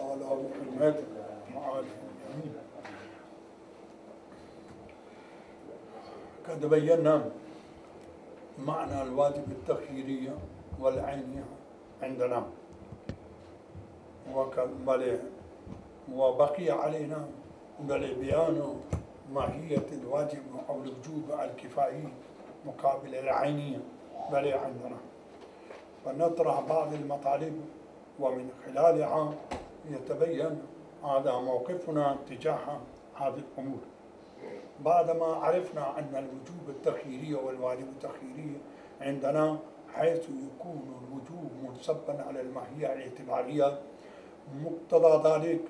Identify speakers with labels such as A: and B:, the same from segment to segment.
A: وعلى محمد وعلى الجميع. قد بينا معنى الواجب التخييرية والعينية عندنا، وبقي علينا بيان ماهية الواجب أو الوجوب الكفائي مقابل العينية عندنا، فنطرح بعض المطالب ومن خلالها يتبين هذا موقفنا تجاه هذه الأمور. بعدما عرفنا أن الوجوب التخييري والواجب التخييري عندنا حيث يكون الوجوب منصبا على الماهية الاعتبارية، مقتضى ذلك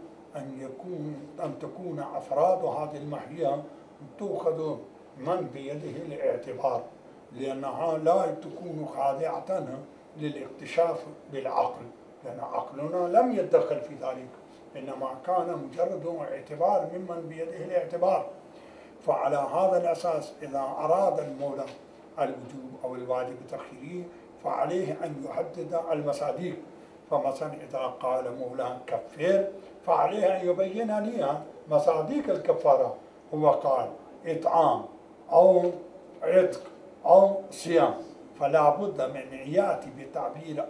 A: أن تكون أفراد هذه الماهية تؤخذ من بيده الاعتبار، لأنها لا تكون خاضعة للاكتشاف بالعقل، لأن عقلنا لم يتدخل في ذلك، إنما كان مجرد اعتبار ممن بيده الاعتبار. فعلى هذا الأساس إذا أراد المولى الوجوب أو الواجب التخييري فعليه أن يحدد المصادق. فمثلا إذا قال مولى كفر فعليه أن يبين لي مصادق الكفارة، هو قال إطعام أو عتق أو صيام، فلا بد من يأتي بتعبير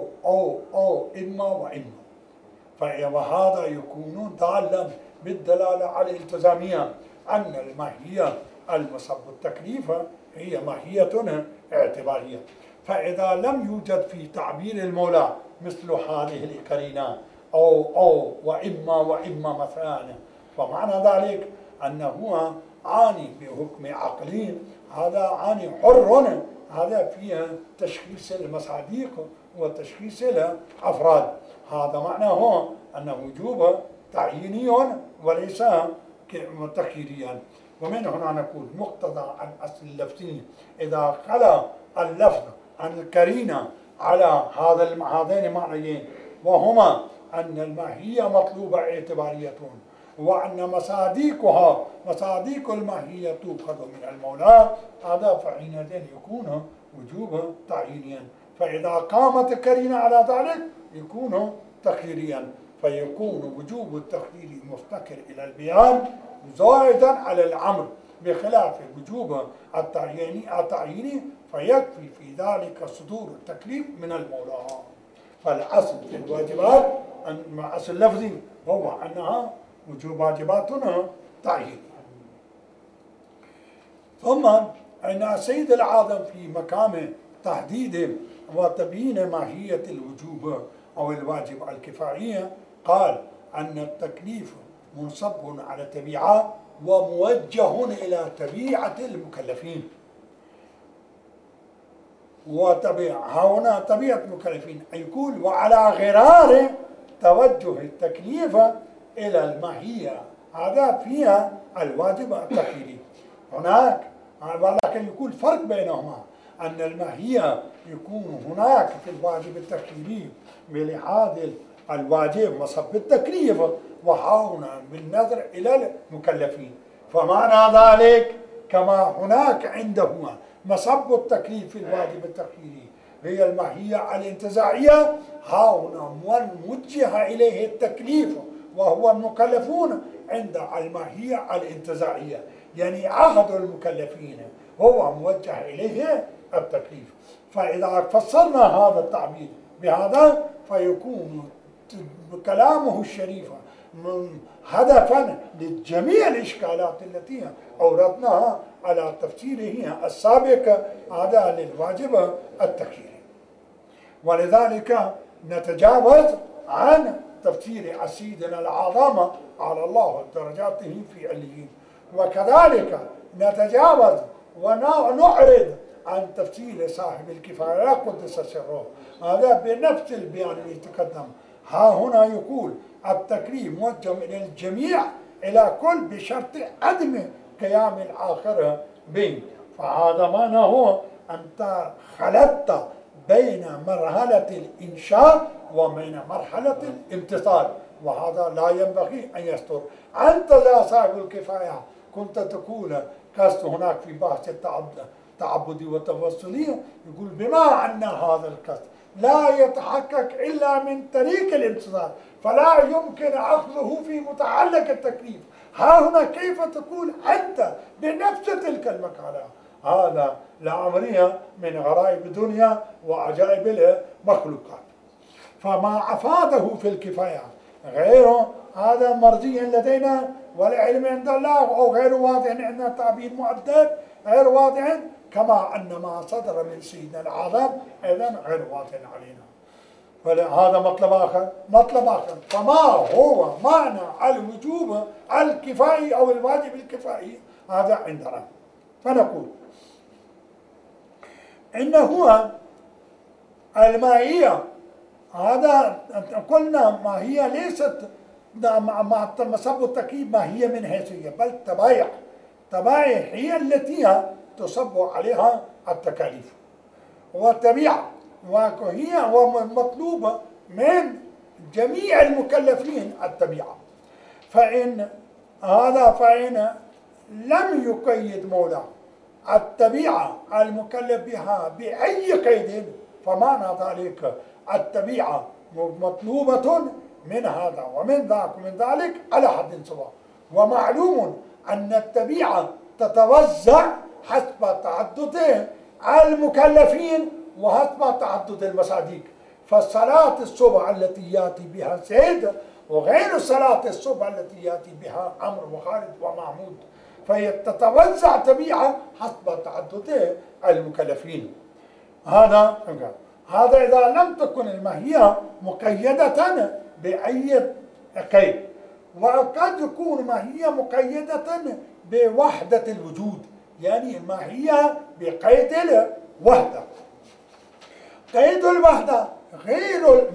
A: أو إما وإما، وهذا يكون دالا بالدلالة على الالتزامية أن الماهية المصب التكليف هي ماهية اعتبارية. فإذا لم يوجد في تعبير المولى مثل هذه القرينة أو وإما مثلا، فمعنى ذلك أنه عاني بحكم عقلي، هذا عاني حر، هذا فيها تشخيص المصادق وتشخيص الأفراد. هذا معناه أن وجوب تعييني وليس تخييريا. ومن هنا نقول مقتضى الأصل اللفظي إذا خلا اللفظ عن القرينة على هذين المعنيين، وهما أن الماهية مطلوبة اعتبارية، وأن مصادق الماهية تؤخذ من المولى، هذا فحينئذ يكون وجوب تعيينيا. فإذا قامت القرينة على ذلك يكون تخييريا، فيكون وجوب التخيير مفتقر إلى البيان زائدا على الأمر، بخلاف وجوب التعييني فيكفي في ذلك صدور التكليف من المولى. فالأصل في الواجبات الأصل اللفظي هو أنها وجوب واجباتنا تعيين. ثم أن السيد العاظم في مقام تحديد وتبيين ماهية الوجوب أو الواجب الكفائية قال أن التكليف منصب على طبيعة وموجه إلى طبيعة المكلفين. هنا طبيعة المكلفين يقول وعلى غرار توجه التكليف إلى الماهية، هذا فيها الواجب التخييري. هناك ولكن يكون فرق بينهما، أن الماهية يكون هناك في الواجب التخييري بلحاظ الواجب مصب التكليف، وهنا بالنظر إلى المكلفين. فمعنى ذلك كما هناك عندهما مصب التكليف في الواجب التخييري هي الماهية الانتزاعية، هنا موجه إليه التكليف وهو المكلفون عند الماهية الانتزاعية، يعني عهد المكلفين هو موجه إليه التكليف. فإذا فسرنا هذا التعبير بهذا فيكون كلامه الشريف هدفا لجميع الإشكالات التي أوردناها على تفسيره السابق، هذا للواجب التخييري. ولذلك نتجاوز عن تفسير سيدنا العظام على الله درجاته في عليين، وكذلك نتجاوز ونعرض عن تفسير صاحب الكفاية قدس سره، هذا بنفس البيان اللي تقدم. ها هنا يقول التكريم موجه إلى الجميع إلى كل بشرط عدم قيام الآخر به. فهذا معناه أنت خلطت بين مرحلة الإنشاء وبين مرحلة الامتثال، وهذا لا ينبغي أن يستر. أنت يا صاحب الكفاية كنت تقول قصد هناك في بحث التعبدي والتوسلية، يقول بما أن هذا القصد لا يتحقق إلا من طريق الامتثال، فلا يمكن أخذه في متعلق التكليف. ها هنا كيف تقول أنت بنفس تلك المكانة؟ هذا لأمرها من غرائب الدنيا وعجائب المخلوقات. فما أفاده في الكفاية غيره هذا مرجي لدينا والعلم عند الله، أو غير واضح عندنا تعبير مؤدب غير واضح، كما أن ما صدر من سيدنا العظم أيضا غير واضح علينا. فهذا مطلب آخر. مطلب آخر، فما هو معنى الوجوب الكفائي أو الواجب الكفائي؟ هذا عندنا. فنقول إن هو الماهية، هذا قلنا ما هي ليست مع مصب التكليف ما هي من حيثية، بل تبايع هي التي تصب عليها التكاليف والطبيعة، وهي مطلوبة من جميع المكلفين الطبيعة. فإن لم يقيد مولاه الطبيعة المكلف بها بأي قيد، فمعنى ذلك الطبيعة مطلوبة من هذا ومن ذاك ومن ذلك على حد سواء. ومعلوم أن الطبيعة تتوزع حسب تعدد المكلفين وحسب تعدد المصادق. فالصلاة الصبح التي يأتي بها زيد وغير صلاة الصبح التي يأتي بها عمرو وخالد ومحمود، فهي تتوزع طبيعة حسب تعدد المكلفين. هذا إذا لم تكن الماهية مقيدة بأي قيد. وقد يكون ماهية مقيدة بوحدة الوجود، يعني الماهية بقيد الوحدة. قيد الوحدة غير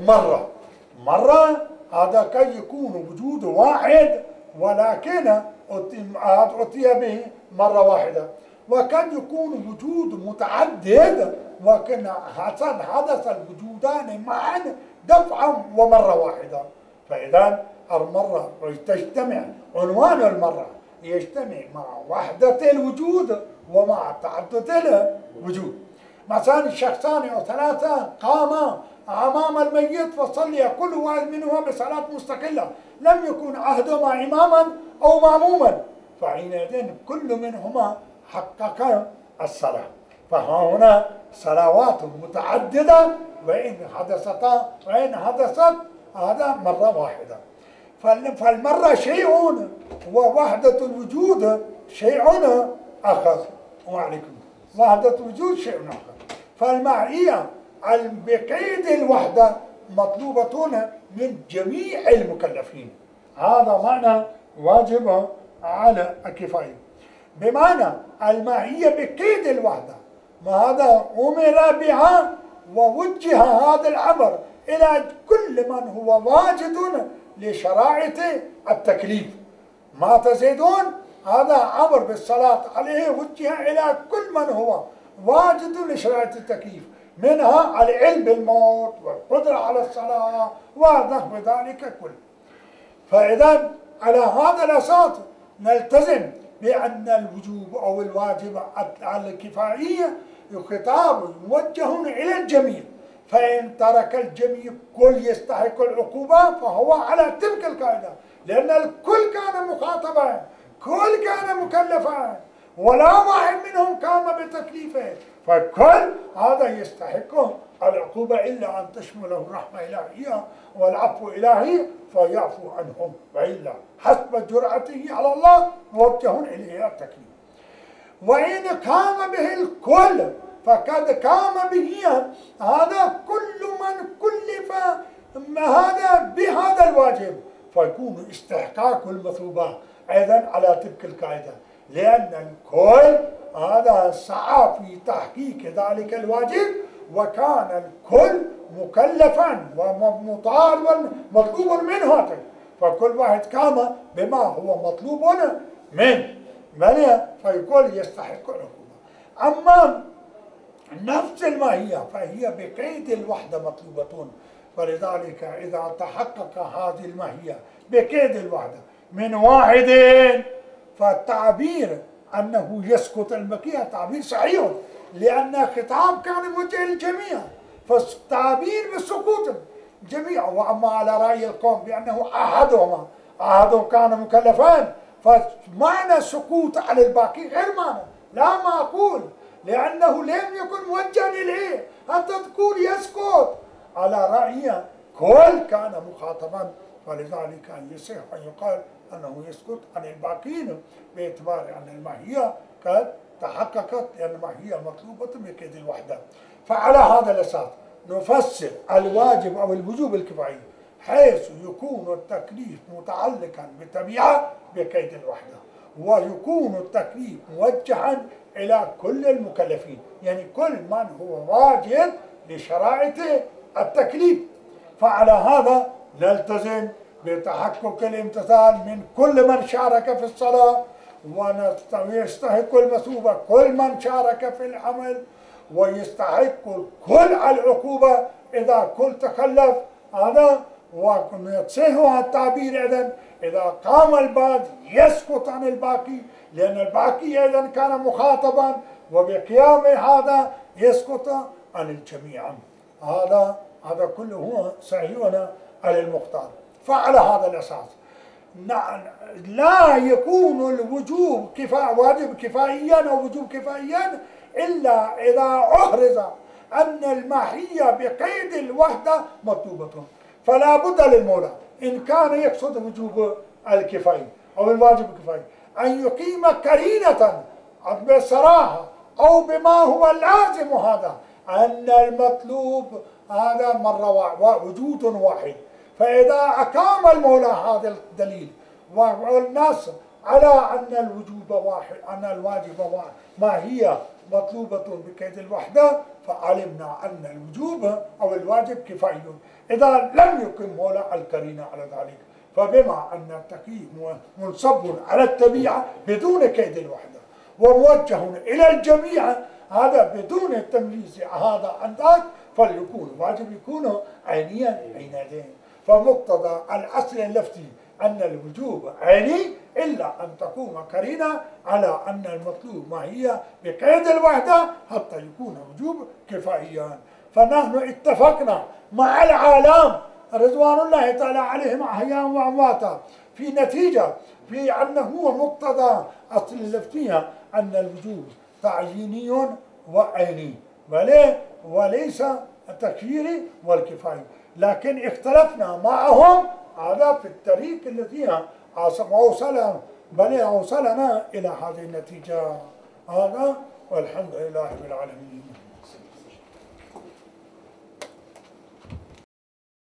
A: مرة هذا قد يكون وجود واحد ولكن أتي به مرة واحدة، وقد يكون وجود متعدد ولكن حدث الوجودان معا دفعا ومرة واحدة. فإذا المرة تجتمع، عنوان المرة يجتمع مع وحدة الوجود ومع تعدد الوجود. مثلا شخصان أو ثلاثة قاما أمام الميت فصلي كل واحد منهما بصلاة مستقلة، لم يكن أحدهما إماما أو مأموما، فحينئذ كل منهما حقق الصلاة. فهنا صلوات متعددة وإن حدثت هذا مرة واحدة. فالمرة شيء ووحدة الوجود شيء آخر. وعليكم وحدة الوجود شيء آخر. فالمعية بقيد الوحدة مطلوبة من جميع المكلفين. هذا معنى واجب على الكفاية، بمعنى المعية بقيد الوحدة، ما هذا أمر بها ووجه هذا الأمر إلى كل من هو واجد لشرائط التكليف. ما تزيدون هذا أمر بالصلاة عليه وجه إلى كل من هو واجد لشرائط التكليف، منها العلم بالموت والقدرة على الصلاة ونحو ذلك كله. فإذا على هذا الأساس نلتزم بأن الوجوب أو الواجب على الكفائية خطاب موجه إلى الجميع، فإن ترك الجميع كل يستحق العقوبة فهو على تلك القاعدة، لأن الكل كان مخاطبا، كل كان مكلفا، ولا واحد منهم قام بتكليفه، فالكل هذا يستحق العقوبة إلا أن تشمله الرحمة الإلهية والعفو الإلهي فيعفو عنهم، وإلا حسب جرأته على الله موجه إليه التكليف. وإن قام به الكل فقد قام به هذا كل من كلف هذا بهذا الواجب، فيكون استحقاق المثوبة أيضا على تلك القاعدة، لأن الكل هذا سعى في تحقيق ذلك الواجب، وكان الكل مكلفا ومطالبا مطلوب منه، فكل واحد قام بما هو مطلوب منه فيقول يستحق العقوبة. أما نفس الماهية فهي بقيد الوحدة مطلوبة، فلذلك إذا تحقق هذه الماهية بقيد الوحدة من واحد فالتعبير أنه يسقط البقية تعبير صحيح، لأن الخطاب كان موجه للجميع، فالتعبير بالسقوط جميعا. وأما على رأي القوم بأنه أحدهم كان مكلفان، فمعنى السكوت على الباقي غير معنى، لا معقول، لأنه لم يكن موجها إليه حتى تقول يسكت. على رأي كل كان مخاطبا، فلذلك يصح أن يقال أنه يسكت عن الباقين باعتبار أن الماهية قد تحققت، لأن الماهية مطلوبة بكيد الوحدة. فعلى هذا الأساس نفسر الواجب أو الوجوب الكفائي، حيث يكون التكليف متعلقا بالطبيعة بكيد الوحدة، ويكون التكليف موجها إلى كل المكلفين، يعني كل من هو واجد لشرائط التكليف. فعلى هذا نلتزم بتحقق الامتثال من كل من شارك في الصلاة، ويستحق المثوبة كل من شارك في العمل، ويستحق كل العقوبة إذا كل تخلف. هذا ويصح التعبير إذن إذا قام البعض يسكت عن الباقي، لأن الباقي إذن كان مخاطبا، وبقيام هذا يسكت عن الجميع. هذا كله هو صحيح على المختار. فعلى هذا الأساس لا يكون الوجوب واجب كفائيا أو وجوب كفائيا إلا إذا عرض أن الماهية بقيد الوحدة مطلوبة. فلا بد للمولى إن كان يقصد وجوب الكفاية أو الواجب الكفائي أن يقيم قرينة بصراحة أو بما هو لازم، هذا أن المطلوب هذا وجود واحد. فإذا أقام المولى هذا الدليل والنص على أن الوجوب واحد، أن الواجب واحد، ما هي مطلوبة بكيد الوحدة، فعلمنا أن الوجوب أو الواجب كفائي إذا لم يقم مولى القرينة على ذلك. فبما أن التكليف منصب على الطبيعة بدون كيد الوحدة وموجه إلى الجميع، هذا بدون التمييز هذا عن ذاك، فليكون واجب يكون عينيا عينين. فمقتضى الأصل اللفتي أن الوجوب عيني إلا أن تقوم قرينة على أن المطلوب ما هي بقيد الوحدة حتى يكون وجوب كفائيا. فنحن اتفقنا مع العالم رضوان الله تعالى عليهم أحياء وأمواتا في نتيجة في أنه مقتضى أصل اللفتية أن الوجوب تعييني وعيني وليس التكفيري والكفاية، لكن اختلفنا معهم هذا في الطريق الذي أوصلنا إلى هذه النتيجة. هذا والحمد لله رب العالمين.